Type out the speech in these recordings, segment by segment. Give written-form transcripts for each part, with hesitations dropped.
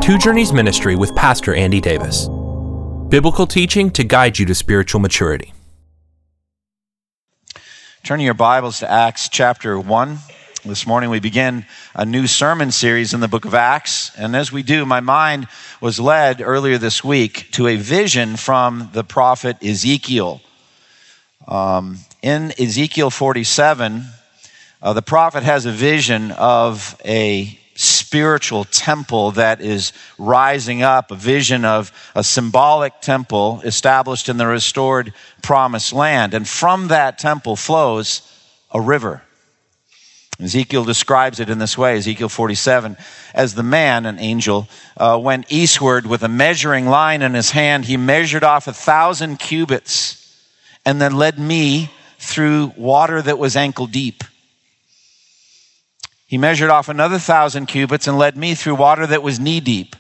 Two Journeys Ministry with Pastor Andy Davis. Biblical teaching to guide you to spiritual maturity. Turning your Bibles to Acts chapter 1. This morning we begin a new sermon series in the book of Acts. And as we do, my mind was led earlier this week to a vision from the prophet Ezekiel. In Ezekiel 47, the prophet has a vision of a spiritual temple that is rising up, a vision of a symbolic temple established in the restored promised land. And from that temple flows a river. Ezekiel describes it in this way, Ezekiel 47, as the man, an angel, went eastward with a measuring line in his hand. He measured off 1,000 cubits and then led me through water that was ankle deep. He measured off another 1,000 cubits and led me through water that was knee deep.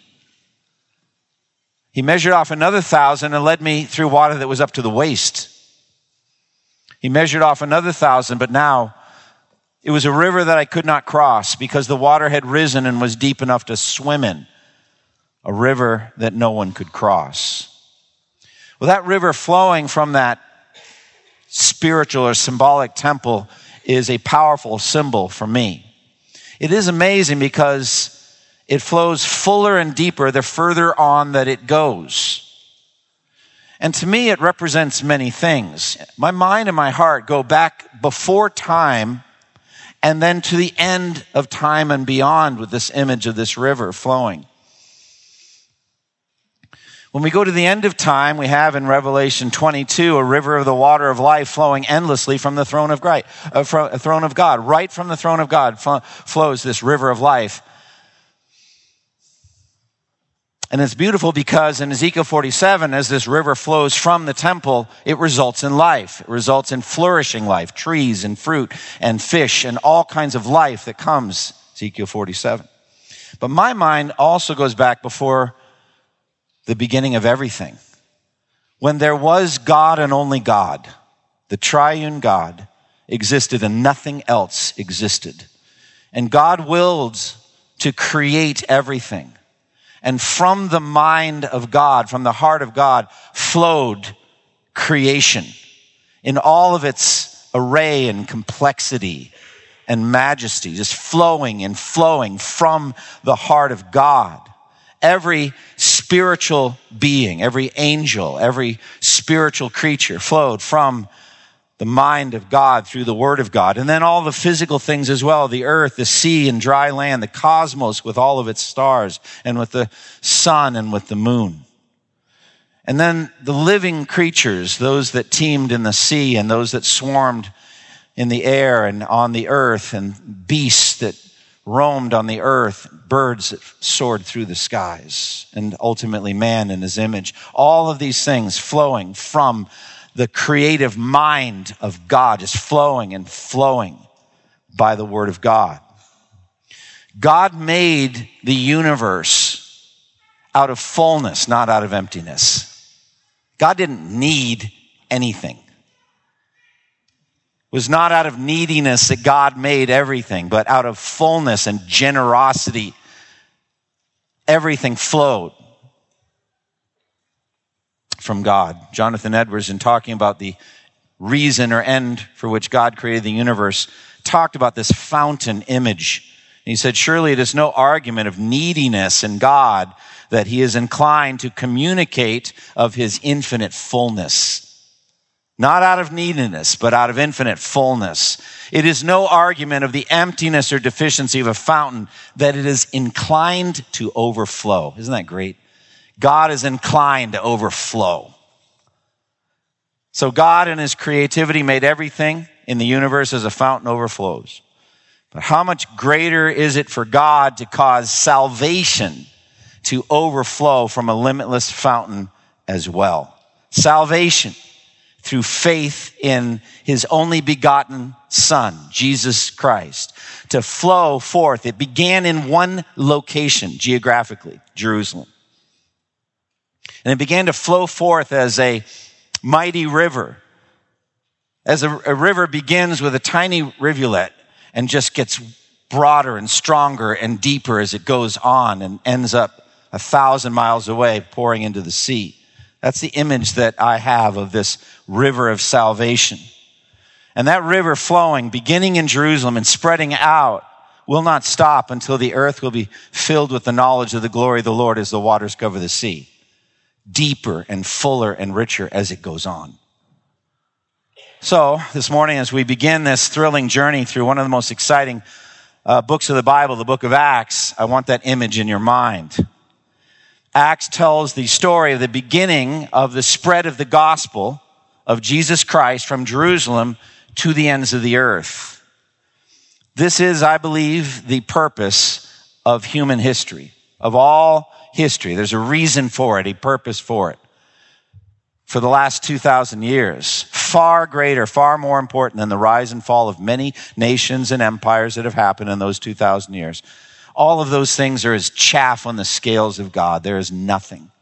He measured off another 1,000 and led me through water that was up to the waist. He measured off another 1,000, but now it was a river that I could not cross because the water had risen and was deep enough to swim in. A river that no one could cross. Well, that river flowing from that spiritual or symbolic temple is a powerful symbol for me. It is amazing because it flows fuller and deeper the further on that it goes. And to me, it represents many things. My mind and my heart go back before time and then to the end of time and beyond with this image of this river flowing. When we go to the end of time, we have in Revelation 22 a river of the water of life flowing endlessly from the throne of God. Right from the throne of God flows this river of life. And it's beautiful because in Ezekiel 47, as this river flows from the temple, it results in life. It results in flourishing life, trees and fruit and fish and all kinds of life that comes, Ezekiel 47. But my mind also goes back before the beginning of everything. When there was God and only God, the triune God existed and nothing else existed. And God willed to create everything. And from the mind of God, from the heart of God, flowed creation in all of its array and complexity and majesty, just flowing and flowing from the heart of God. Every spiritual being, every angel, every spiritual creature flowed from the mind of God through the word of God. And then all the physical things as well, the earth, the sea and dry land, the cosmos with all of its stars and with the sun and with the moon. And then the living creatures, those that teemed in the sea and those that swarmed in the air and on the earth, and beasts that roamed on the earth, birds that soared through the skies, and ultimately man in his image. All of these things flowing from the creative mind of God, just flowing and flowing by the word of God. God made the universe out of fullness, not out of emptiness. God didn't need anything. It was not out of neediness that God made everything, but out of fullness and generosity, everything flowed from God. Jonathan Edwards, in talking about the reason or end for which God created the universe, talked about this fountain image. And he said, surely it is no argument of neediness in God that he is inclined to communicate of his infinite fullness. Not out of neediness, but out of infinite fullness. It is no argument of the emptiness or deficiency of a fountain that it is inclined to overflow. Isn't that great? God is inclined to overflow. So God in his creativity made everything in the universe as a fountain overflows. But how much greater is it for God to cause salvation to overflow from a limitless fountain as well? Salvation through faith in his only begotten Son, Jesus Christ, to flow forth. It began in one location, geographically, Jerusalem. And it began to flow forth as a mighty river. As a river begins with a tiny rivulet and just gets broader and stronger and deeper as it goes on and ends up 1,000 miles away pouring into the sea. That's the image that I have of this river of salvation. And that river flowing, beginning in Jerusalem and spreading out, will not stop until the earth will be filled with the knowledge of the glory of the Lord as the waters cover the sea. Deeper and fuller and richer as it goes on. So, this morning as we begin this thrilling journey through one of the most exciting books of the Bible, the book of Acts, I want that image in your mind. Acts tells the story of the beginning of the spread of the gospel of Jesus Christ from Jerusalem to the ends of the earth. This is, I believe, the purpose of human history, of all history. There's a reason for it, a purpose for it. For the last 2,000 years, far greater, far more important than the rise and fall of many nations and empires that have happened in those 2,000 years. All of those things are as chaff on the scales of God. There is nothing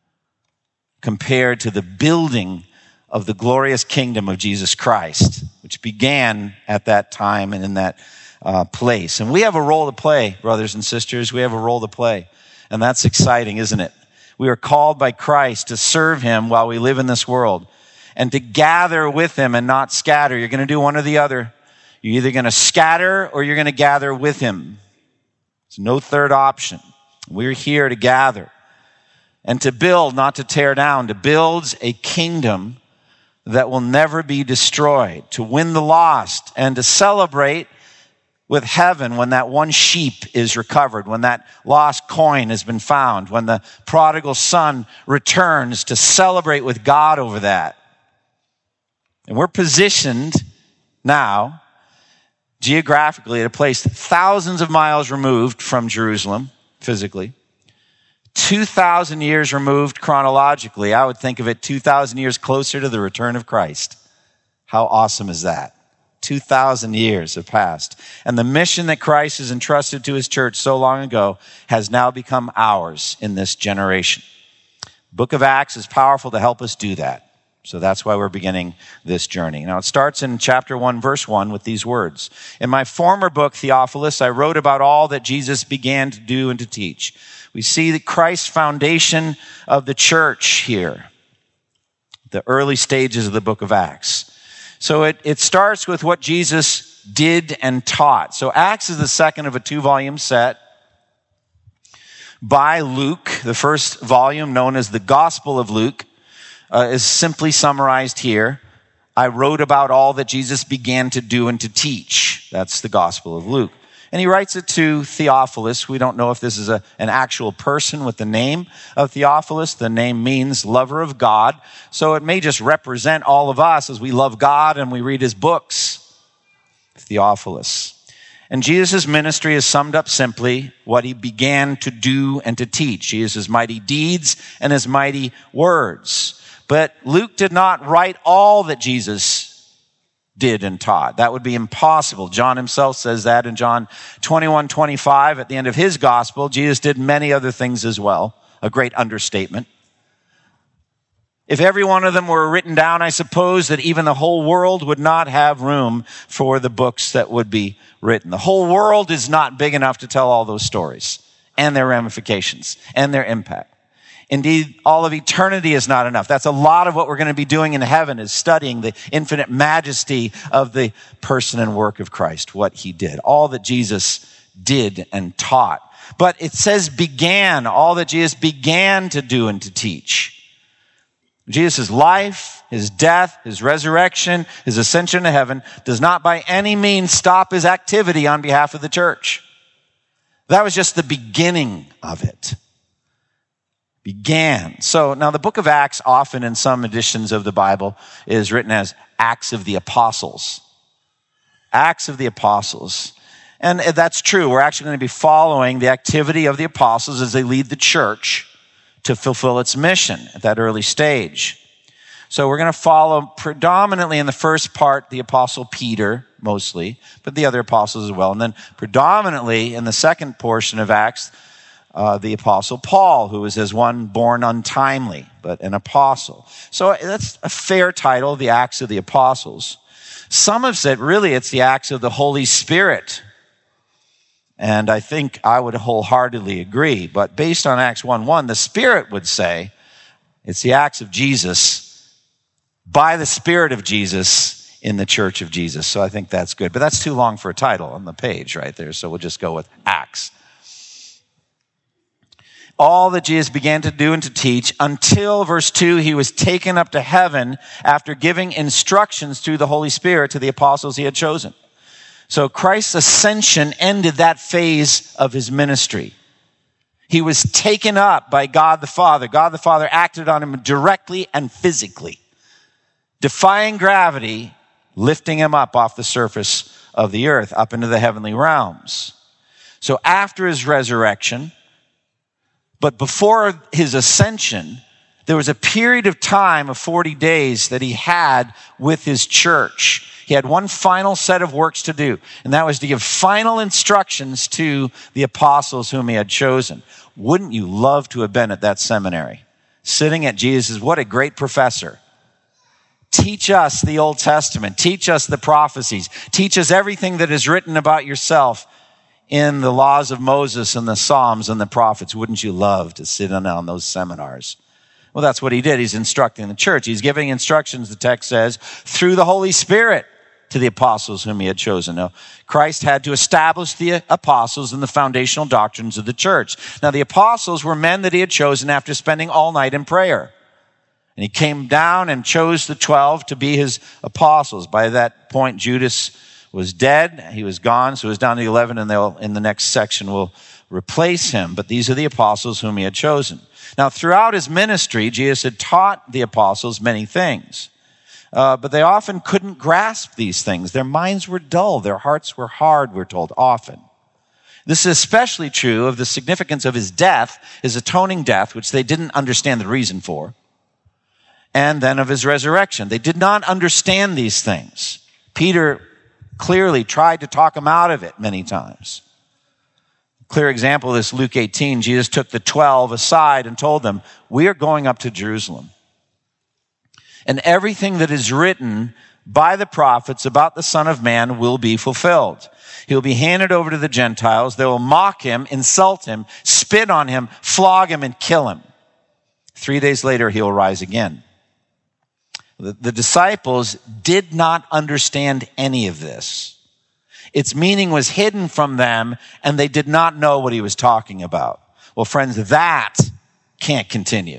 compared to the building of the glorious kingdom of Jesus Christ, which began at that time and in that place. And we have a role to play, brothers and sisters. We have a role to play. And that's exciting, isn't it? We are called by Christ to serve him while we live in this world and to gather with him and not scatter. You're going to do one or the other. You're either going to scatter or you're going to gather with him. There's no third option. We're here to gather and to build, not to tear down, to build a kingdom that will never be destroyed, to win the lost and to celebrate with heaven when that one sheep is recovered, when that lost coin has been found, when the prodigal son returns, to celebrate with God over that. And we're positioned now geographically at a place thousands of miles removed from Jerusalem, physically, 2,000 years removed chronologically. I would think of it 2,000 years closer to the return of Christ. How awesome is that? 2,000 years have passed. And the mission that Christ has entrusted to his church so long ago has now become ours in this generation. The book of Acts is powerful to help us do that. So that's why we're beginning this journey. Now it starts in chapter 1, verse 1 with these words. In my former book, Theophilus, I wrote about all that Jesus began to do and to teach. We see that Christ's foundation of the church here, the early stages of the book of Acts. So it starts with what Jesus did and taught. So Acts is the second of a 2-volume set by Luke. The first volume, known as the Gospel of Luke, is simply summarized here. I wrote about all that Jesus began to do and to teach. That's the Gospel of Luke. And he writes it to Theophilus. We don't know if this is an actual person with the name of Theophilus. The name means lover of God. So it may just represent all of us as we love God and we read his books. Theophilus. And Jesus' ministry is summed up simply what he began to do and to teach. He is his mighty deeds and his mighty words. But Luke did not write all that Jesus did and taught. That would be impossible. John himself says that in John 21:25 at the end of his gospel. Jesus did many other things as well. A great understatement. If every one of them were written down, I suppose that even the whole world would not have room for the books that would be written. The whole world is not big enough to tell all those stories and their ramifications and their impact. Indeed, all of eternity is not enough. That's a lot of what we're going to be doing in heaven, is studying the infinite majesty of the person and work of Christ, what he did, all that Jesus did and taught. But it says began, all that Jesus began to do and to teach. Jesus' life, his death, his resurrection, his ascension to heaven does not by any means stop his activity on behalf of the church. That was just the beginning of it. Began. So now the book of Acts, often in some editions of the Bible, is written as Acts of the Apostles. Acts of the Apostles. And that's true. We're actually going to be following the activity of the apostles as they lead the church to fulfill its mission at that early stage. So we're going to follow predominantly in the first part the apostle Peter, mostly, but the other apostles as well. And then predominantly in the second portion of Acts, the apostle Paul, who was as one born untimely, but an apostle. So that's a fair title, the Acts of the Apostles. Some have said really it's the Acts of the Holy Spirit. And I think I would wholeheartedly agree. But based on Acts 1:1, the Spirit would say it's the acts of Jesus by the Spirit of Jesus in the church of Jesus. So I think that's good. But that's too long for a title on the page right there. So we'll just go with Acts. All that Jesus began to do and to teach until, verse 2, he was taken up to heaven after giving instructions through the Holy Spirit to the apostles he had chosen. So Christ's ascension ended that phase of his ministry. He was taken up by God the Father. God the Father acted on him directly and physically, defying gravity, lifting him up off the surface of the earth, up into the heavenly realms. So after his resurrection, but before his ascension, there was a period of time of 40 days that he had with his church. He had one final set of works to do, and that was to give final instructions to the apostles whom he had chosen. Wouldn't you love to have been at that seminary? Sitting at Jesus, what a great professor. Teach us the Old Testament. Teach us the prophecies. Teach us everything that is written about yourself in the laws of Moses and the Psalms and the prophets. Wouldn't you love to sit in on those seminars? Well, that's what he did. He's instructing the church. He's giving instructions, the text says, through the Holy Spirit to the apostles whom he had chosen. Now, Christ had to establish the apostles and the foundational doctrines of the church. Now, the apostles were men that he had chosen after spending all night in prayer. And he came down and chose the 12 to be his apostles. By that point, Judas was dead. He was gone. So it was down to 11, and they'll, in the next section, will replace him. But these are the apostles whom he had chosen. Now, throughout his ministry, Jesus had taught the apostles many things. But they often couldn't grasp these things. Their minds were dull. Their hearts were hard, we're told, often. This is especially true of the significance of his death, his atoning death, which they didn't understand the reason for, and then of his resurrection. They did not understand these things. Peter clearly tried to talk them out of it many times. Clear example of this, Luke 18. Jesus took the 12 aside and told them, we are going up to Jerusalem. And everything that is written by the prophets about the Son of Man will be fulfilled. He'll be handed over to the Gentiles. They will mock him, insult him, spit on him, flog him, and kill him. 3 days later, he'll rise again. The disciples did not understand any of this. Its meaning was hidden from them, and they did not know what he was talking about. Well, friends, that can't continue.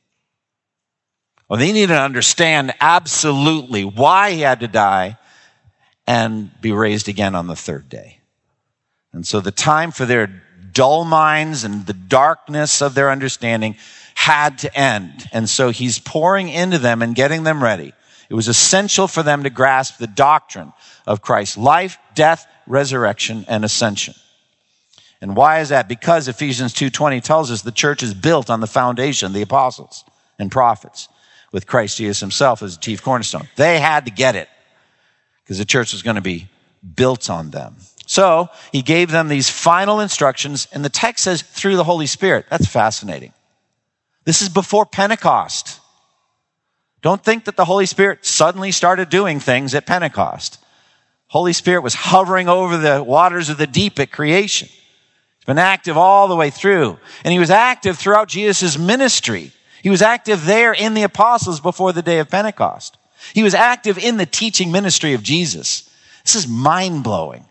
Well, they need to understand absolutely why he had to die and be raised again on the third day. And so the time for their dull minds and the darkness of their understanding had to end. And so he's pouring into them and getting them ready. It was essential for them to grasp the doctrine of Christ's life, death, resurrection, and ascension. And why is that? Because Ephesians 2:20 tells us the church is built on the foundation, the apostles and prophets, with Christ Jesus himself as the chief cornerstone. They had to get it because the church was going to be built on them. So he gave them these final instructions, and the text says through the Holy Spirit. That's fascinating. This is before Pentecost. Don't think that the Holy Spirit suddenly started doing things at Pentecost. Holy Spirit was hovering over the waters of the deep at creation. He's been active all the way through. And he was active throughout Jesus' ministry. He was active there in the apostles before the day of Pentecost. He was active in the teaching ministry of Jesus. This is mind-blowing.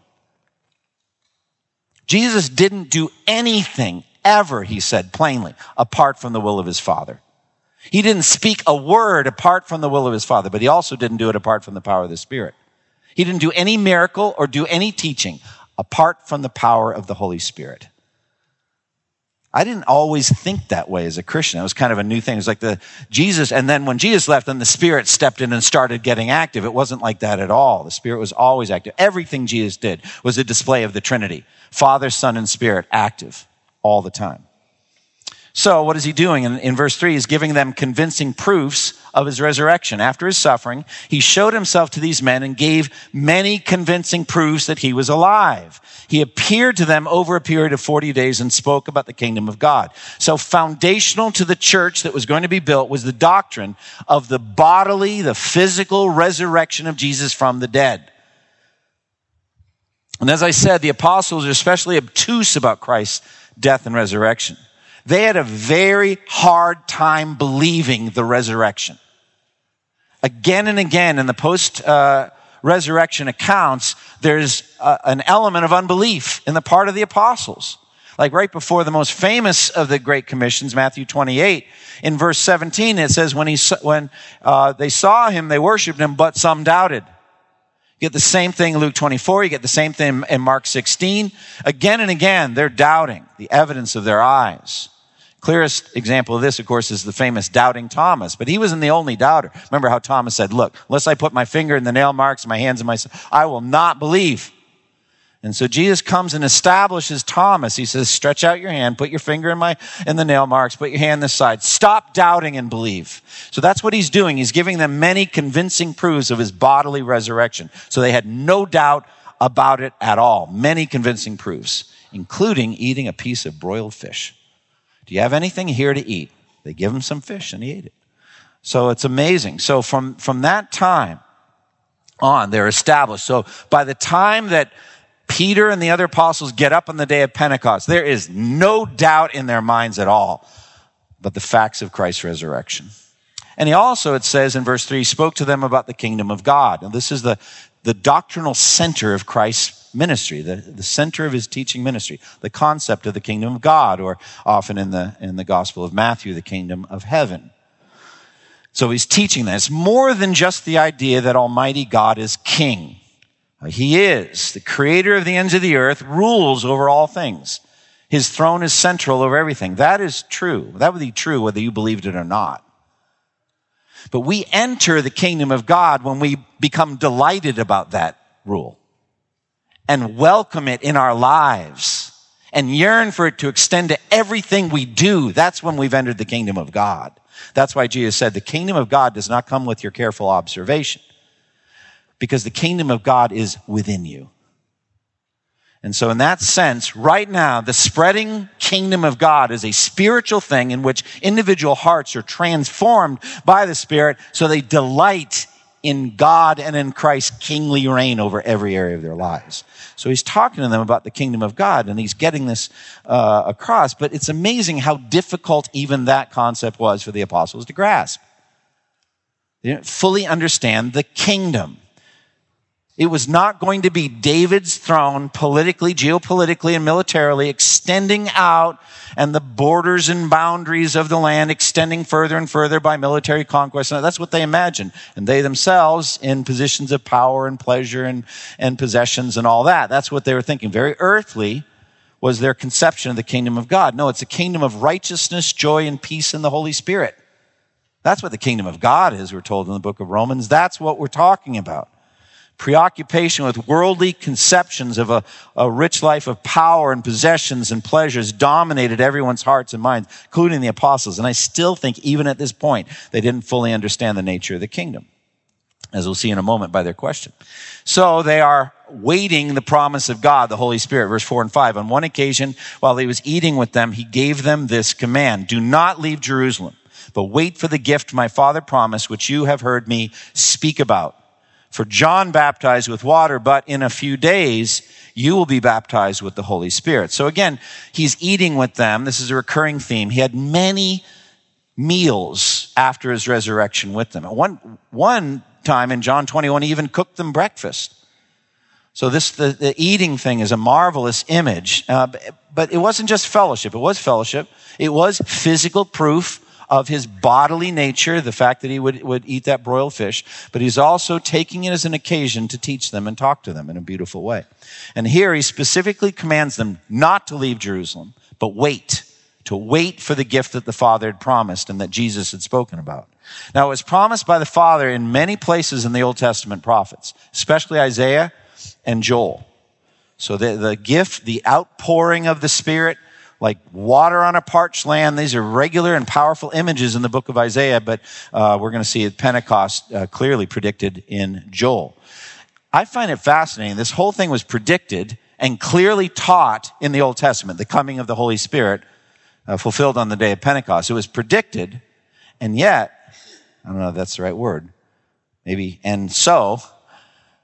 Jesus didn't do anything ever, he said plainly, apart from the will of his Father. He didn't speak a word apart from the will of his Father, but he also didn't do it apart from the power of the Spirit. He didn't do any miracle or do any teaching apart from the power of the Holy Spirit. I didn't always think that way as a Christian. It was kind of a new thing. It was like Jesus, and then when Jesus left, then the Spirit stepped in and started getting active. It wasn't like that at all. The Spirit was always active. Everything Jesus did was a display of the Trinity. Father, Son, and Spirit active all the time. So what is he doing? In verse 3, he's giving them convincing proofs of his resurrection. After his suffering, he showed himself to these men and gave many convincing proofs that he was alive. He appeared to them over a period of 40 days and spoke about the kingdom of God. So foundational to the church that was going to be built was the doctrine of the bodily, the physical resurrection of Jesus from the dead. And as I said, the apostles are especially obtuse about Christ's death and resurrection. They had a very hard time believing the resurrection. Again and again in the post-resurrection accounts, there's an element of unbelief in the part of the apostles. Like right before the most famous of the Great Commissions, Matthew 28, in verse 17, it says, when they saw him, they worshiped him, but some doubted. You get the same thing in Luke 24. You get the same thing in Mark 16. Again and again, they're doubting the evidence of their eyes. Clearest example of this, of course, is the famous doubting Thomas. But he wasn't the only doubter. Remember how Thomas said, look, unless I put my finger in the nail marks, my hands in my side, I will not believe. And so Jesus comes and establishes Thomas. He says, stretch out your hand, put your finger in the nail marks, put your hand this side. Stop doubting and believe. So that's what he's doing. He's giving them many convincing proofs of his bodily resurrection. So they had no doubt about it at all. Many convincing proofs, including eating a piece of broiled fish. Do you have anything here to eat? They give him some fish and he ate it. So it's amazing. So from that time on, they're established. So by the time that Peter and the other apostles get up on the day of Pentecost, there is no doubt in their minds at all but the facts of Christ's resurrection. And he also, it says in verse 3, spoke to them about the kingdom of God. And this is the doctrinal center of Christ's ministry, the center of his teaching ministry, the concept of the kingdom of God, or often in the Gospel of Matthew, the kingdom of heaven. So he's teaching that. It's more than just the idea that Almighty God is king. He is the creator of the ends of the earth, rules over all things. His throne is central over everything. That is true. That would be true whether you believed it or not. But we enter the kingdom of God when we become delighted about that rule and welcome it in our lives and yearn for it to extend to everything we do. That's when we've entered the kingdom of God. That's why Jesus said the kingdom of God does not come with your careful observation, because the kingdom of God is within you. And so in that sense, right now, the spreading kingdom of God is a spiritual thing in which individual hearts are transformed by the Spirit so they delight in God and in Christ's kingly reign over every area of their lives. So he's talking to them about the kingdom of God, and he's getting this across. But it's amazing how difficult even that concept was for the apostles to grasp. They didn't fully understand the kingdom. It was not going to be David's throne politically, geopolitically, and militarily extending out, and the borders and boundaries of the land extending further and further by military conquest. And that's what they imagined. And they themselves in positions of power and pleasure and possessions and all that. That's what they were thinking. Very earthly was their conception of the kingdom of God. No, it's a kingdom of righteousness, joy, and peace in the Holy Spirit. That's what the kingdom of God is, we're told in the book of Romans. That's what we're talking about. Preoccupation with worldly conceptions of a rich life of power and possessions and pleasures dominated everyone's hearts and minds, including the apostles. And I still think even at this point, they didn't fully understand the nature of the kingdom, as we'll see in a moment by their question. So they are waiting the promise of God, the Holy Spirit, verse 4 and 5. On one occasion, while he was eating with them, he gave them this command: do not leave Jerusalem, but wait for the gift my Father promised, which you have heard me speak about. For John baptized with water, but in a few days you will be baptized with the Holy Spirit. So again, he's eating with them. This is a recurring theme. He had many meals after his resurrection with them. At one time in John 21, he even cooked them breakfast. So the eating thing is a marvelous image. But it wasn't just fellowship. It was fellowship. It was physical proof of his bodily nature, the fact that he would eat that broiled fish, but he's also taking it as an occasion to teach them and talk to them in a beautiful way. And here he specifically commands them not to leave Jerusalem, but to wait for the gift that the Father had promised and that Jesus had spoken about. Now, it was promised by the Father in many places in the Old Testament prophets, especially Isaiah and Joel. So the gift, the outpouring of the Spirit, like water on a parched land. These are regular and powerful images in the book of Isaiah, but we're going to see at Pentecost clearly predicted in Joel. I find it fascinating. This whole thing was predicted and clearly taught in the Old Testament, the coming of the Holy Spirit fulfilled on the day of Pentecost. It was predicted, and yet, I don't know if that's the right word, maybe, and so,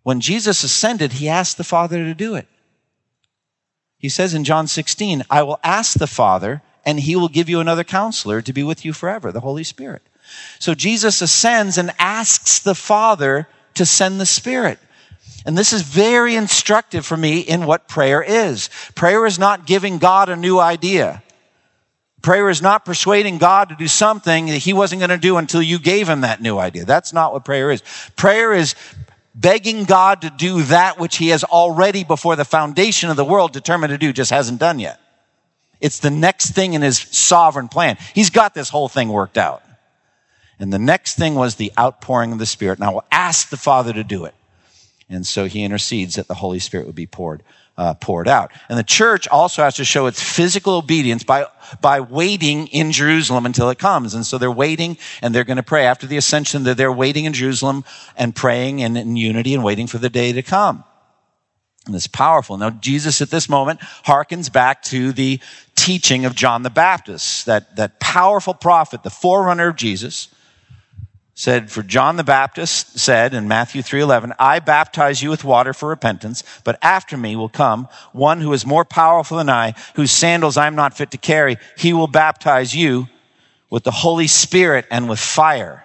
when Jesus ascended, he asked the Father to do it. He says in John 16, I will ask the Father, and he will give you another counselor to be with you forever, the Holy Spirit. So Jesus ascends and asks the Father to send the Spirit. And this is very instructive for me in what prayer is. Prayer is not giving God a new idea. Prayer is not persuading God to do something that he wasn't going to do until you gave him that new idea. That's not what prayer is. Prayer is begging God to do that which he has already, before the foundation of the world, determined to do, just hasn't done yet. It's the next thing in his sovereign plan. He's got this whole thing worked out. And the next thing was the outpouring of the Spirit. And I will ask the Father to do it. And so he intercedes that the Holy Spirit would be poured out. And the church also has to show its physical obedience by waiting in Jerusalem until it comes. And so they're waiting, and they're going to pray. After the ascension, they're waiting in Jerusalem and praying and in unity and waiting for the day to come. And it's powerful. Now, Jesus at this moment harkens back to the teaching of John the Baptist, that powerful prophet, the forerunner of Jesus, said, for John the Baptist said in Matthew 3:11, I baptize you with water for repentance, but after me will come one who is more powerful than I, whose sandals I am not fit to carry. He will baptize you with the Holy Spirit and with fire.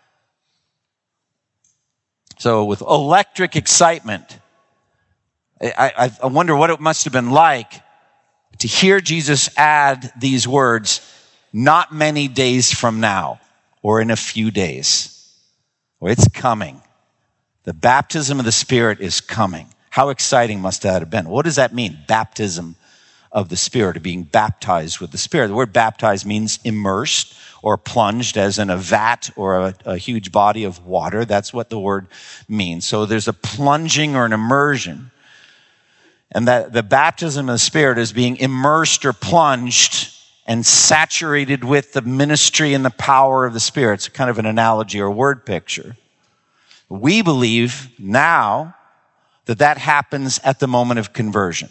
So with electric excitement, I wonder what it must have been like to hear Jesus add these words, not many days from now, or in a few days. Well, it's coming. The baptism of the Spirit is coming. How exciting must that have been? What does that mean? Baptism of the Spirit, or being baptized with the Spirit. The word baptized means immersed or plunged, as in a vat or a huge body of water. That's what the word means. So there's a plunging or an immersion. And that the baptism of the Spirit is being immersed or plunged and saturated with the ministry and the power of the Spirit. It's kind of an analogy or word picture. We believe now that happens at the moment of conversion.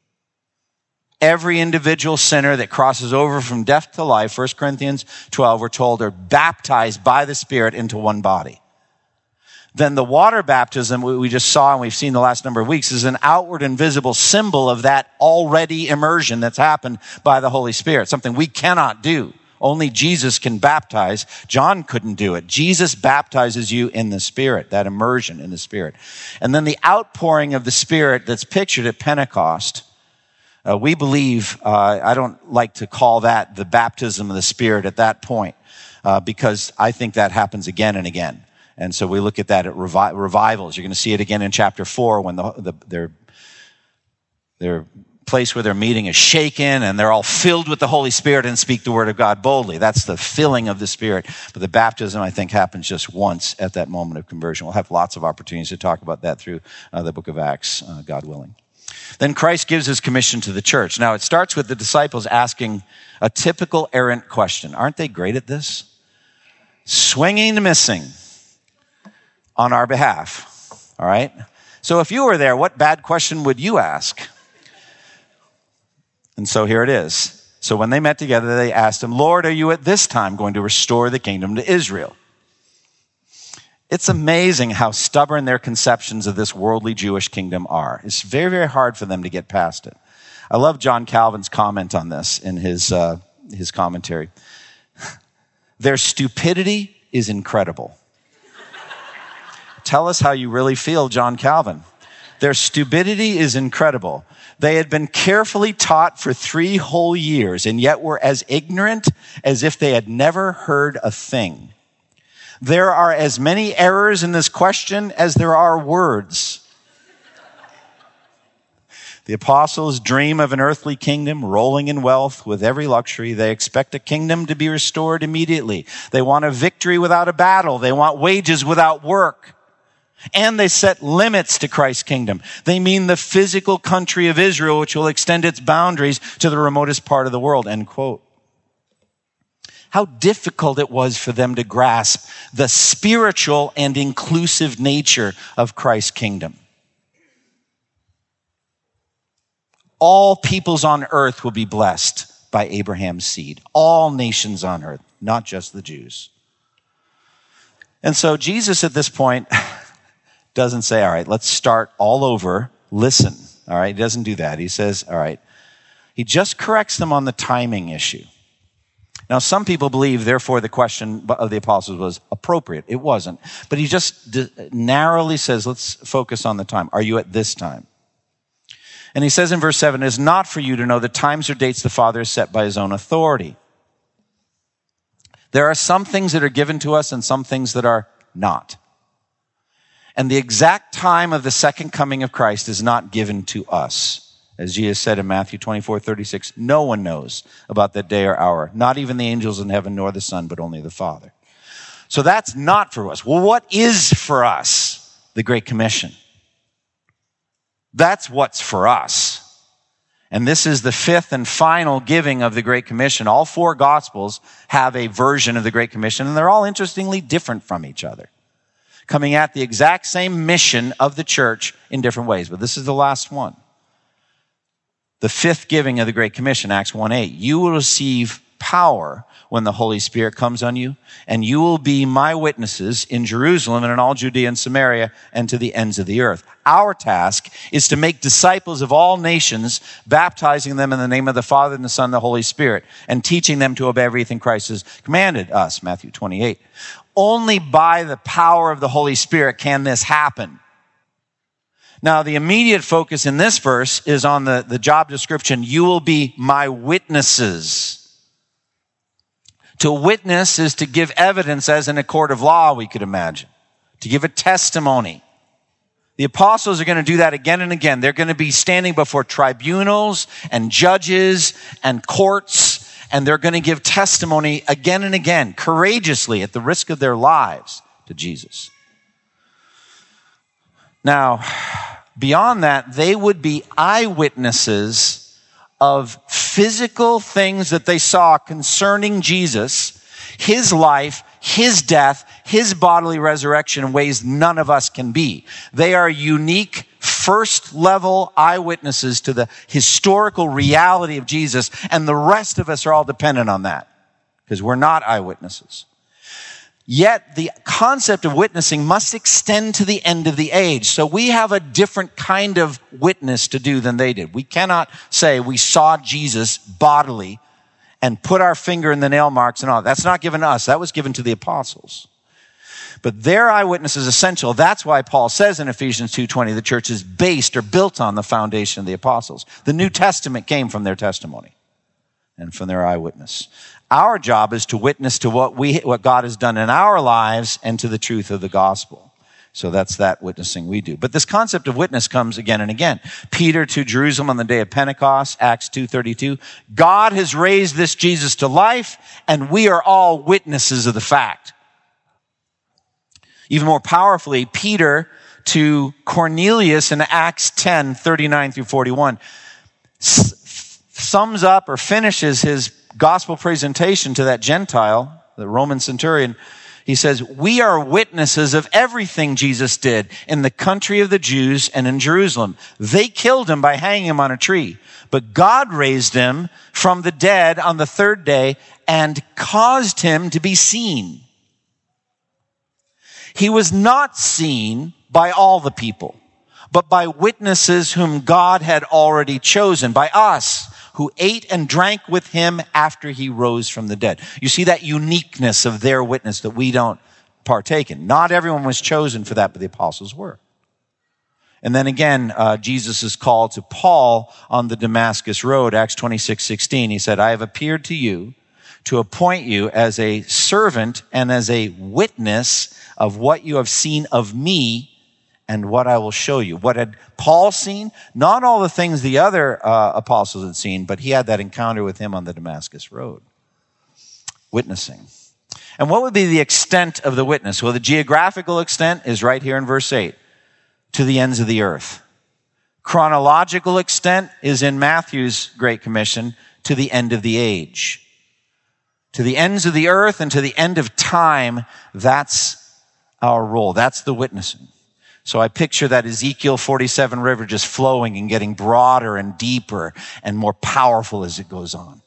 Every individual sinner that crosses over from death to life, 1 Corinthians 12, we're told, are baptized by the Spirit into one body. Then the water baptism we just saw and we've seen the last number of weeks is an outward and visible symbol of that already immersion that's happened by the Holy Spirit, something we cannot do. Only Jesus can baptize. John couldn't do it. Jesus baptizes you in the Spirit, that immersion in the Spirit. And then the outpouring of the Spirit that's pictured at Pentecost, we believe, I don't like to call that the baptism of the Spirit at that point, because I think that happens again and again. And so we look at that at revivals. You're going to see it again in chapter 4 when their place where they're meeting is shaken and they're all filled with the Holy Spirit and speak the word of God boldly. That's the filling of the Spirit. But the baptism, I think, happens just once at that moment of conversion. We'll have lots of opportunities to talk about that through the book of Acts, God willing. Then Christ gives his commission to the church. Now, it starts with the disciples asking a typical errant question. Aren't they great at this? Swinging and missing on our behalf, all right? So if you were there, what bad question would you ask? And so here it is. So when they met together, they asked him, Lord, are you at this time going to restore the kingdom to Israel? It's amazing how stubborn their conceptions of this worldly Jewish kingdom are. It's very, very hard for them to get past it. I love John Calvin's comment on this in his commentary. Their stupidity is incredible. Tell us how you really feel, John Calvin. Their stupidity is incredible. They had been carefully taught for 3 whole years and yet were as ignorant as if they had never heard a thing. There are as many errors in this question as there are words. The apostles dream of an earthly kingdom rolling in wealth with every luxury. They expect a kingdom to be restored immediately. They want a victory without a battle. They want wages without work. And they set limits to Christ's kingdom. They mean the physical country of Israel, which will extend its boundaries to the remotest part of the world, end quote. How difficult it was for them to grasp the spiritual and inclusive nature of Christ's kingdom. All peoples on earth will be blessed by Abraham's seed. All nations on earth, not just the Jews. And so Jesus at this point doesn't say, all right, let's start all over, listen. All right, he doesn't do that. He says, all right, he just corrects them on the timing issue. Now, some people believe, therefore, the question of the apostles was appropriate. It wasn't. But he just narrowly says, let's focus on the time. Are you at this time? And he says in verse 7, it is not for you to know the times or dates the Father has set by his own authority. There are some things that are given to us and some things that are not. And the exact time of the second coming of Christ is not given to us. As Jesus said in Matthew 24:36, no one knows about that day or hour, not even the angels in heaven nor the Son, but only the Father. So that's not for us. Well, what is for us? The Great Commission. That's what's for us. And this is the fifth and final giving of the Great Commission. All four Gospels have a version of the Great Commission, and they're all interestingly different from each other, coming at the exact same mission of the church in different ways. But this is the last one. The fifth giving of the Great Commission, Acts 1:8. You will receive power when the Holy Spirit comes on you, and you will be my witnesses in Jerusalem and in all Judea and Samaria and to the ends of the earth. Our task is to make disciples of all nations, baptizing them in the name of the Father and the Son and the Holy Spirit, and teaching them to obey everything Christ has commanded us, Matthew 28. Only by the power of the Holy Spirit can this happen. Now, the immediate focus in this verse is on the job description, you will be my witnesses. To witness is to give evidence as in a court of law, we could imagine. To give a testimony. The apostles are going to do that again and again. They're going to be standing before tribunals and judges and courts, and they're going to give testimony again and again, courageously, at the risk of their lives, to Jesus. Now, beyond that, they would be eyewitnesses of physical things that they saw concerning Jesus, his life, his death, his bodily resurrection in ways none of us can be. They are unique first-level eyewitnesses to the historical reality of Jesus, and the rest of us are all dependent on that because we're not eyewitnesses. Yet the concept of witnessing must extend to the end of the age. So we have a different kind of witness to do than they did. We cannot say we saw Jesus bodily and put our finger in the nail marks and all. That's not given to us. That was given to the apostles. But their eyewitness is essential. That's why Paul says in Ephesians 2:20, the church is based or built on the foundation of the apostles. The New Testament came from their testimony and from their eyewitness. Our job is to witness to what God has done in our lives and to the truth of the gospel. So that's that witnessing we do. But this concept of witness comes again and again. Peter to Jerusalem on the day of Pentecost, Acts 2:32. God has raised this Jesus to life, and we are all witnesses of the fact. Even more powerfully, Peter to Cornelius in Acts 10:39-41 sums up or finishes his gospel presentation to that Gentile, the Roman centurion. He says, we are witnesses of everything Jesus did in the country of the Jews and in Jerusalem. They killed him by hanging him on a tree, but God raised him from the dead on the third day and caused him to be seen. He was not seen by all the people, but by witnesses whom God had already chosen, by us, who ate and drank with him after he rose from the dead. You see that uniqueness of their witness that we don't partake in. Not everyone was chosen for that, but the apostles were. And then again, Jesus' call to Paul on the Damascus road, Acts 26:16. He said, I have appeared to you to appoint you as a servant and as a witness of what you have seen of me and what I will show you. What had Paul seen? Not all the things the other apostles had seen, but he had that encounter with him on the Damascus road. Witnessing. And what would be the extent of the witness? Well, the geographical extent is right here in verse 8. To the ends of the earth. Chronological extent is in Matthew's Great Commission, to the end of the age. To the ends of the earth and to the end of time, that's our role. That's the witnessing. So I picture that Ezekiel 47 river just flowing and getting broader and deeper and more powerful as it goes on.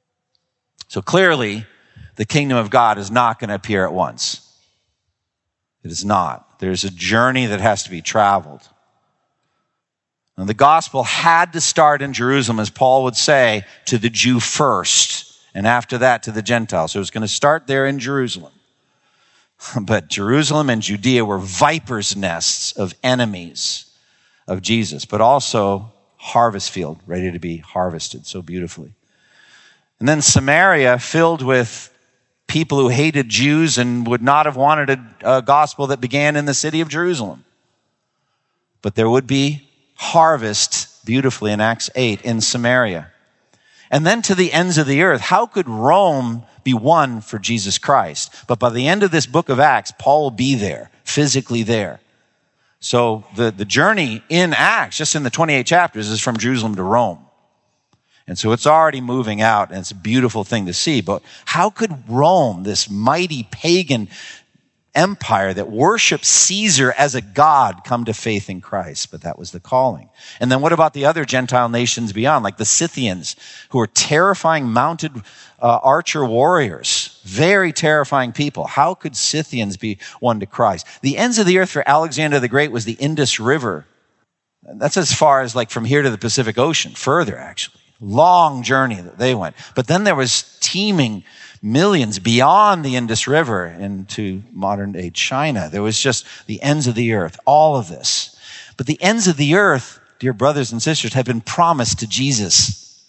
So clearly, the kingdom of God is not going to appear at once. It is not. There's a journey that has to be traveled. And the gospel had to start in Jerusalem, as Paul would say, to the Jew first, and after that to the Gentiles. So it was going to start there in Jerusalem. But Jerusalem and Judea were vipers' nests of enemies of Jesus, but also harvest field, ready to be harvested so beautifully. And then Samaria, filled with people who hated Jews and would not have wanted a gospel that began in the city of Jerusalem. But there would be harvest beautifully in Acts 8 in Samaria. And then to the ends of the earth. How could Rome be won for Jesus Christ? But by the end of this book of Acts, Paul will be there, physically there. So the journey in Acts, just in the 28 chapters, is from Jerusalem to Rome. And so it's already moving out, and it's a beautiful thing to see. But how could Rome, this mighty pagan empire that worshipped Caesar as a god, come to faith in Christ? But that was the calling. And then what about the other Gentile nations beyond, like the Scythians, who are terrifying mounted archer warriors, very terrifying people? How could Scythians be won to Christ? The ends of the earth for Alexander the Great was the Indus River. That's as far as like from here to the Pacific Ocean, further actually. Long journey that they went. But then there was teeming millions beyond the Indus River into modern day China. There was just the ends of the earth, all of this. But the ends of the earth, dear brothers and sisters, have been promised to Jesus.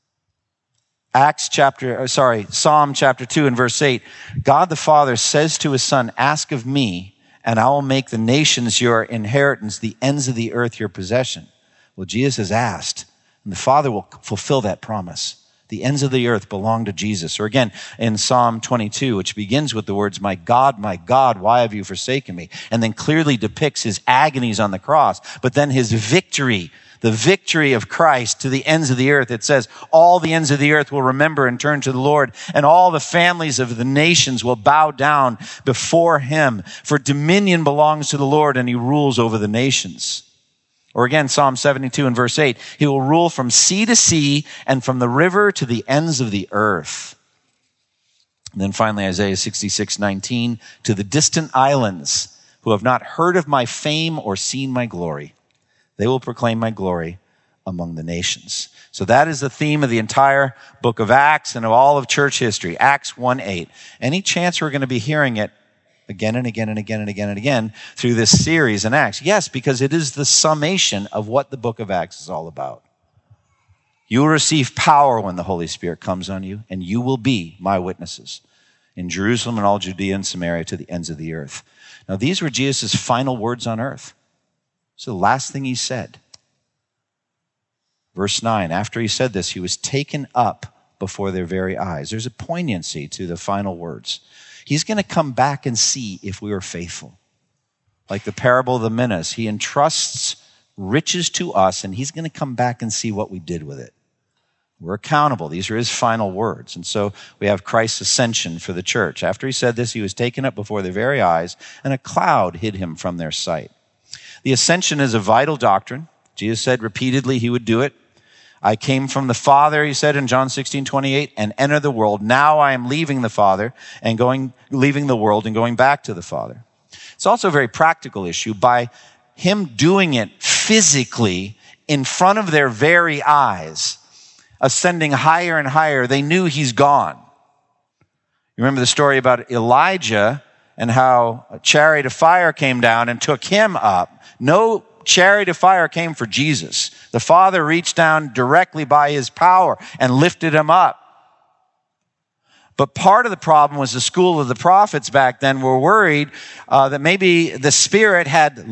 Psalm chapter 2 and verse 8, God the Father says to his Son, ask of me, and I will make the nations your inheritance, the ends of the earth your possession. Well, Jesus has asked, and the Father will fulfill that promise. The ends of the earth belong to Jesus. Or again, in Psalm 22, which begins with the words, my God, why have you forsaken me? And then clearly depicts his agonies on the cross, but then his victory, the victory of Christ to the ends of the earth. It says, all the ends of the earth will remember and turn to the Lord, and all the families of the nations will bow down before him. For dominion belongs to the Lord, and he rules over the nations. Or again, Psalm 72 and verse 8, he will rule from sea to sea and from the river to the ends of the earth. And then finally, Isaiah 66:19, to the distant islands who have not heard of my fame or seen my glory, they will proclaim my glory among the nations. So that is the theme of the entire book of Acts and of all of church history, Acts 1:8. Any chance we're going to be hearing it again and again and again and again and again through this series in Acts? Yes, because it is the summation of what the book of Acts is all about. You will receive power when the Holy Spirit comes on you, and you will be my witnesses in Jerusalem and all Judea and Samaria to the ends of the earth. Now, these were Jesus' final words on earth. So the last thing he said. Verse 9, after he said this, he was taken up before their very eyes. There's a poignancy to the final words. He's going to come back and see if we were faithful. Like the parable of the minas, he entrusts riches to us, and he's going to come back and see what we did with it. We're accountable. These are his final words. And so we have Christ's ascension for the church. After he said this, he was taken up before their very eyes, and a cloud hid him from their sight. The ascension is a vital doctrine. Jesus said repeatedly he would do it. I came from the Father, he said in John 16:28, and enter the world. Now I am leaving the Father and leaving the world and going back to the Father. It's also a very practical issue. By him doing it physically in front of their very eyes, ascending higher and higher, they knew he's gone. You remember the story about Elijah and how a chariot of fire came down and took him up. No chariot of fire came for Jesus. The Father reached down directly by his power and lifted him up. But part of the problem was the school of the prophets back then were worried that maybe the Spirit had,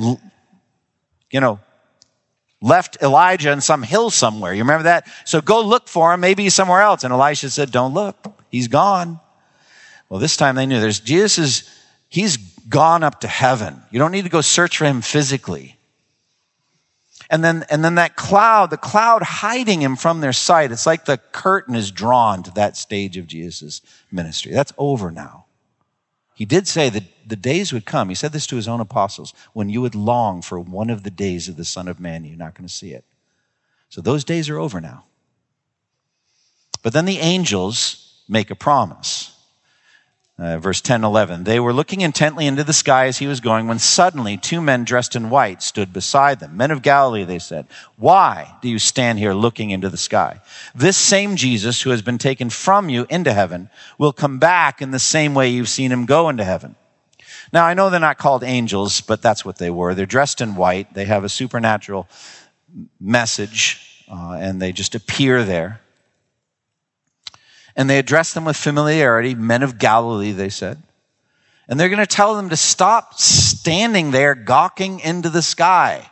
left Elijah in some hill somewhere. You remember that? So go look for him. Maybe he's somewhere else. And Elisha said, don't look. He's gone. Well, this time they knew he's gone up to heaven. You don't need to go search for him physically. And then that cloud, the cloud hiding him from their sight. It's like the curtain is drawn to that stage of Jesus' ministry. That's over now. He did say that the days would come. He said this to his own apostles, when you would long for one of the days of the Son of Man, you're not going to see it. So those days are over now. But then the angels make a promise. Verse 10 and 11. They were looking intently into the sky as he was going when suddenly 2 men dressed in white stood beside them. Men of Galilee, they said, why do you stand here looking into the sky? This same Jesus who has been taken from you into heaven will come back in the same way you've seen him go into heaven. Now, I know they're not called angels, but that's what they were. They're dressed in white. They have a supernatural message, and they just appear there. And they address them with familiarity, men of Galilee, they said. And they're going to tell them to stop standing there gawking into the sky.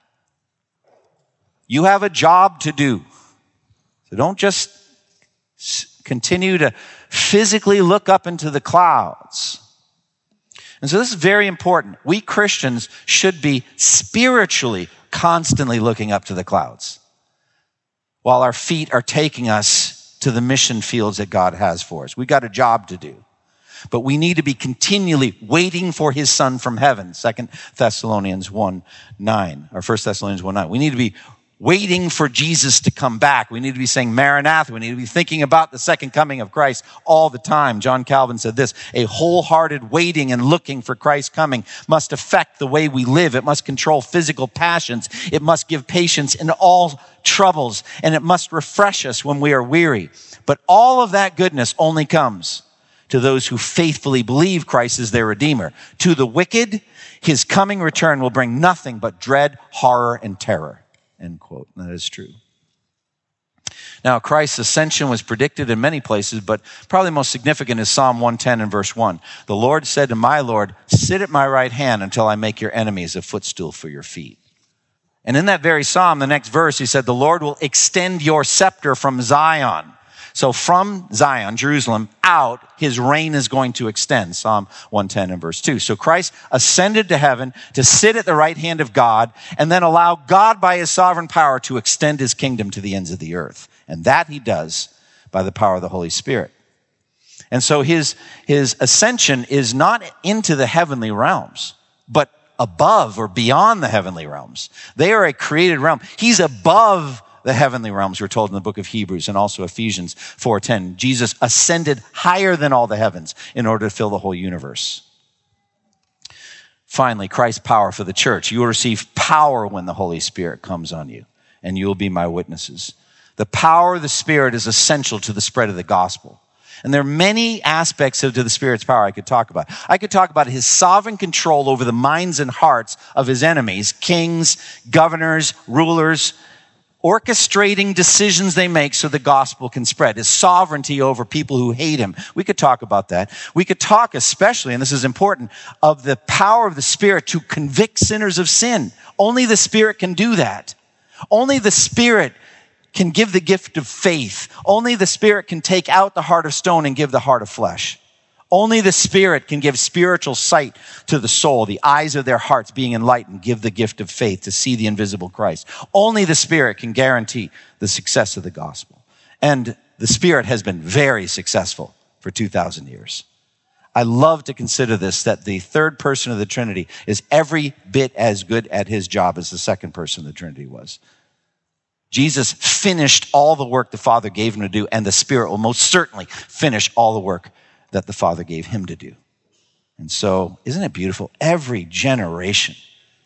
You have a job to do. So don't just continue to physically look up into the clouds. And so this is very important. We Christians should be spiritually constantly looking up to the clouds while our feet are taking us to the mission fields that God has for us. We've got a job to do. But we need to be continually waiting for his Son from heaven. 2 Thessalonians 1:9, or 1 Thessalonians 1:9. We need to be waiting for Jesus to come back. We need to be saying Maranatha. We need to be thinking about the second coming of Christ all the time. John Calvin said this, a wholehearted waiting and looking for Christ's coming must affect the way we live. It must control physical passions. It must give patience in all troubles, and it must refresh us when we are weary. But all of that goodness only comes to those who faithfully believe Christ is their Redeemer. To the wicked, his coming return will bring nothing but dread, horror, and terror. End quote. And that is true. Now, Christ's ascension was predicted in many places, but probably most significant is Psalm 110 and verse 1. The Lord said to my Lord, sit at my right hand until I make your enemies a footstool for your feet. And in that very psalm, the next verse, he said, the Lord will extend your scepter from Zion. So from Zion, Jerusalem, out, his reign is going to extend. Psalm 110 and verse 2. So Christ ascended to heaven to sit at the right hand of God and then allow God by his sovereign power to extend his kingdom to the ends of the earth. And that he does by the power of the Holy Spirit. And so his ascension is not into the heavenly realms, but above or beyond the heavenly realms. They are a created realm. He's above the heavenly realms, we're told in the book of Hebrews and also Ephesians 4:10. Jesus ascended higher than all the heavens in order to fill the whole universe. Finally, Christ's power for the church. You will receive power when the Holy Spirit comes on you, and you will be my witnesses. The power of the Spirit is essential to the spread of the gospel. And there are many aspects of the Spirit's power I could talk about. I could talk about his sovereign control over the minds and hearts of his enemies, kings, governors, rulers, orchestrating decisions they make so the gospel can spread. His sovereignty over people who hate him. We could talk about that. We could talk especially, and this is important, of the power of the Spirit to convict sinners of sin. Only the Spirit can do that. Only the Spirit can give the gift of faith. Only the Spirit can take out the heart of stone and give the heart of flesh. Only the Spirit can give spiritual sight to the soul, the eyes of their hearts being enlightened, give the gift of faith to see the invisible Christ. Only the Spirit can guarantee the success of the gospel. And the Spirit has been very successful for 2,000 years. I love to consider this, that the third person of the Trinity is every bit as good at his job as the second person of the Trinity was. Jesus finished all the work the Father gave him to do, and the Spirit will most certainly finish all the work that the Father gave him to do. And so, isn't it beautiful? Every generation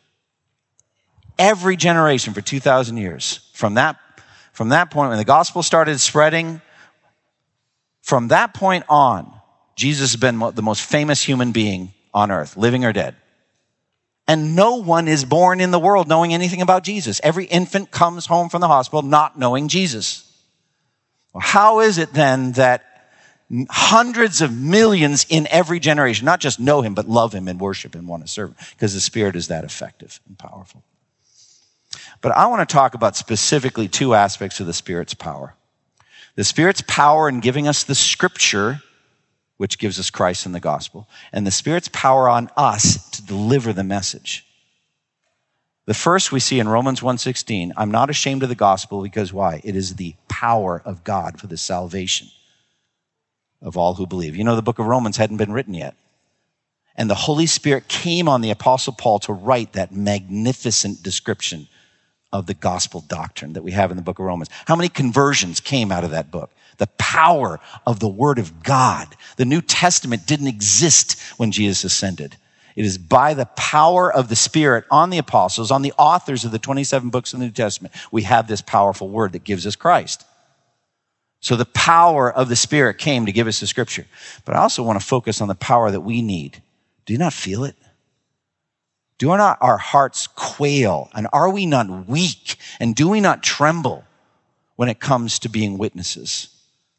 for 2,000 years, from that point when the gospel started spreading, from that point on, Jesus has been the most famous human being on earth, living or dead. And no one is born in the world knowing anything about Jesus. Every infant comes home from the hospital not knowing Jesus. Well, how is it then that hundreds of millions in every generation not just know him, but love him and worship and want to serve him? Because the Spirit is that effective and powerful. But I want to talk about specifically two aspects of the Spirit's power. The Spirit's power in giving us the Scripture, which gives us Christ in the gospel, and the Spirit's power on us to deliver the message. The first we see in Romans 1:16, I'm not ashamed of the gospel because why? It is the power of God for the salvation of all who believe. You know, the book of Romans hadn't been written yet. And the Holy Spirit came on the Apostle Paul to write that magnificent description of the gospel doctrine that we have in the book of Romans. How many conversions came out of that book? The power of the Word of God. The New Testament didn't exist when Jesus ascended. It is by the power of the Spirit on the apostles, on the authors of the 27 books of the New Testament, we have this powerful Word that gives us Christ. So the power of the Spirit came to give us the Scripture. But I also want to focus on the power that we need. Do you not feel it? Do not our hearts quail? And are we not weak? And do we not tremble when it comes to being witnesses?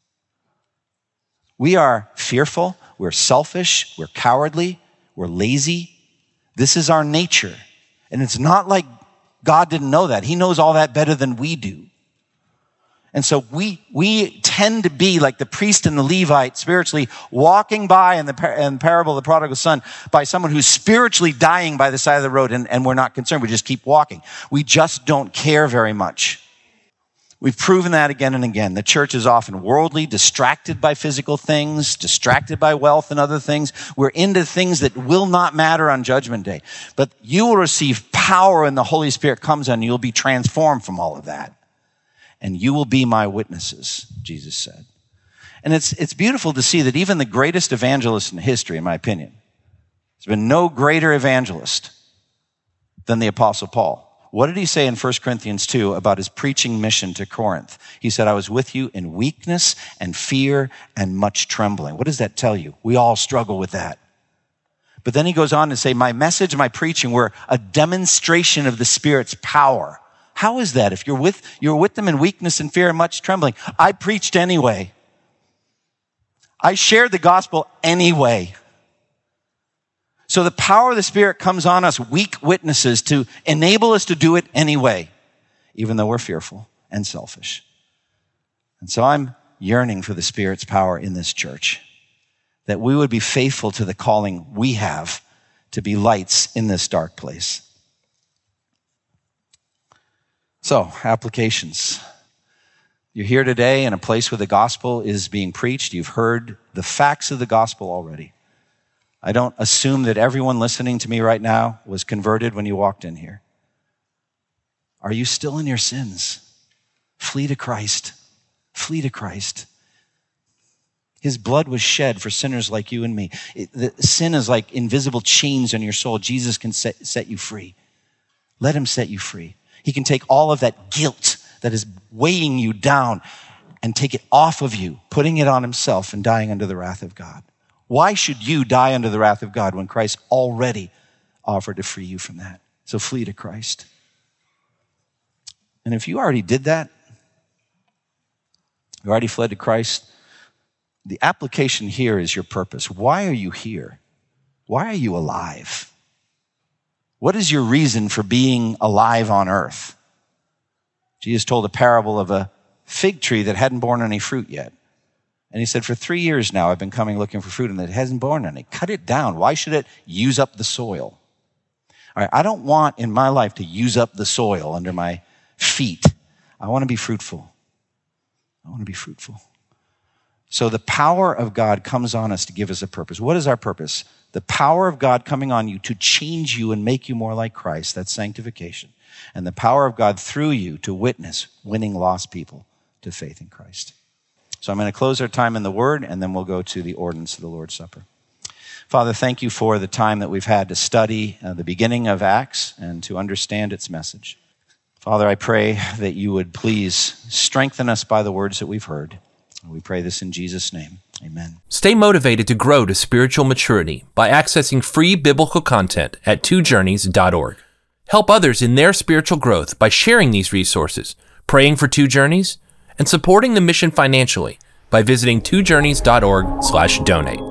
We are fearful, we're selfish, we're cowardly, we're lazy. This is our nature. And it's not like God didn't know that. He knows all that better than we do. And so we tend to be like the priest and the Levite spiritually walking by in the parable of the prodigal son by someone who's spiritually dying by the side of the road, and we're not concerned. We just keep walking. We just don't care very much. We've proven that again and again. The church is often worldly, distracted by physical things, distracted by wealth and other things. We're into things that will not matter on Judgment Day. But you will receive power when the Holy Spirit comes on you. You'll be transformed from all of that. And you will be my witnesses, Jesus said. And it's beautiful to see that even the greatest evangelist in history, in my opinion, there's been no greater evangelist than the Apostle Paul. What did he say in 1 Corinthians 2 about his preaching mission to Corinth? He said, I was with you in weakness and fear and much trembling. What does that tell you? We all struggle with that. But then he goes on to say, my message, my preaching were a demonstration of the Spirit's power. How is that? If you're with them in weakness and fear and much trembling, I preached anyway. I shared the gospel anyway. So the power of the Spirit comes on us, weak witnesses, to enable us to do it anyway, even though we're fearful and selfish. And so I'm yearning for the Spirit's power in this church, that we would be faithful to the calling we have to be lights in this dark place. So, applications. You're here today in a place where the gospel is being preached. You've heard the facts of the gospel already. I don't assume that everyone listening to me right now was converted when you walked in here. Are you still in your sins? Flee to Christ. Flee to Christ. His blood was shed for sinners like you and me. The sin is like invisible chains on your soul. Jesus can set you free. Let him set you free. He can take all of that guilt that is weighing you down and take it off of you, putting it on himself and dying under the wrath of God. Why should you die under the wrath of God when Christ already offered to free you from that? So flee to Christ. And if you already did that, you already fled to Christ, the application here is your purpose. Why are you here? Why are you alive? What is your reason for being alive on earth? Jesus told a parable of a fig tree that hadn't borne any fruit yet. And he said, for 3 years now, I've been coming looking for fruit and it hasn't borne any. Cut it down. Why should it use up the soil? All right, I don't want in my life to use up the soil under my feet. I want to be fruitful. I want to be fruitful. So the power of God comes on us to give us a purpose. What is our purpose? The power of God coming on you to change you and make you more like Christ. That's sanctification. And the power of God through you to witness winning lost people to faith in Christ. So I'm going to close our time in the Word, and then we'll go to the ordinance of the Lord's Supper. Father, thank you for the time that we've had to study the beginning of Acts and to understand its message. Father, I pray that you would please strengthen us by the words that we've heard. We pray this in Jesus' name. Amen. Stay motivated to grow to spiritual maturity by accessing free biblical content at twojourneys.org. Help others in their spiritual growth by sharing these resources, praying for Two Journeys, and supporting the mission financially by visiting twojourneys.org/donate.